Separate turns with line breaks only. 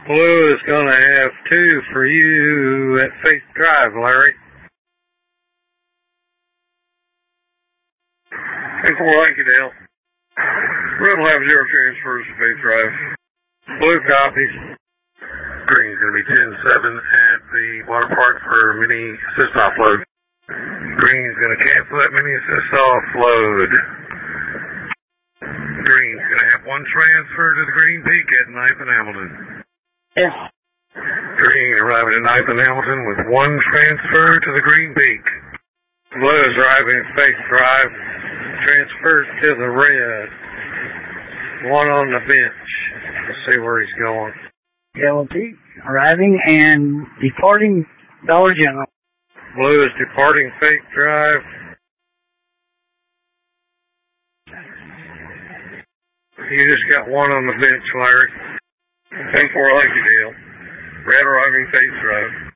Blue is going to have 2 for you at Faith Drive, Larry.
10-4, thank you, Dale. Red will have 0 transfers to Faith Drive.
Blue copies.
Green's going to be 10-7 at the water park for mini assist offload. Green's going to cancel that mini assist offload. Green's going to have 1 transfer to the Green Peak at 9th and Hamilton.
Yes.
Green arriving at 9th and Hamilton with 1 transfer to the Green Peak.
Blue is arriving at Faith Drive. Transfers to the red. 1 on the bench. Let's see where he's going.
Yellow Peak arriving and departing Dollar General.
Blue is departing Faith Drive. You just got 1 on the bench, Larry.
10-4, thank you, Dale. Red arriving Faith Drive.